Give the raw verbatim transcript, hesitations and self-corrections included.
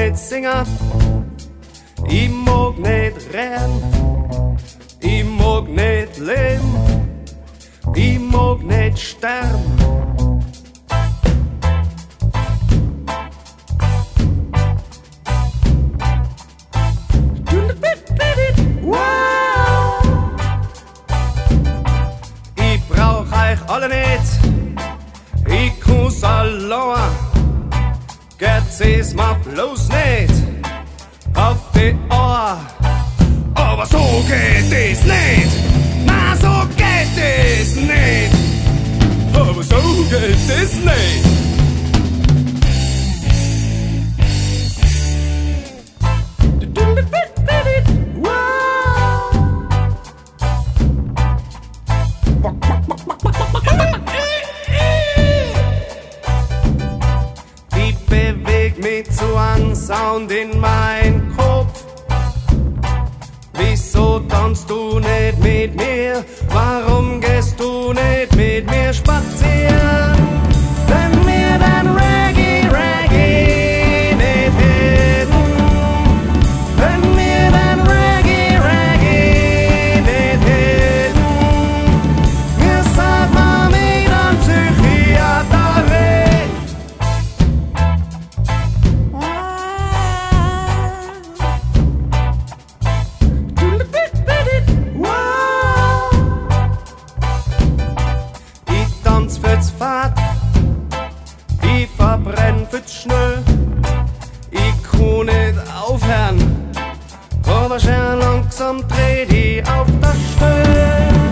nicht singen, ich mag nicht rennen, ich mag nicht leben, ich mag nicht sterben. Ich brauch euch alle nicht, ich kann's allein. Geht's es mal bloß nicht auf die Ohr. Aber so geht es nicht, na so geht es nicht. Aber so geht es nicht. Ich beweg mich zu einem Sound in mein Kopf. Wieso tanzt du nicht mit mir? Warum gehst du nicht mit mir spazieren? Wenn wir dann Reggae, Reggae nicht hätten. Wenn wir dann Reggae, Reggae nicht hätten. Wir sind mal mit einem Psychiater. Ich tanz für's Fahrt, ich verbrenn für's Schnee. Ich kann nicht aufhören, aber schon langsam dreh ich auf das Stell.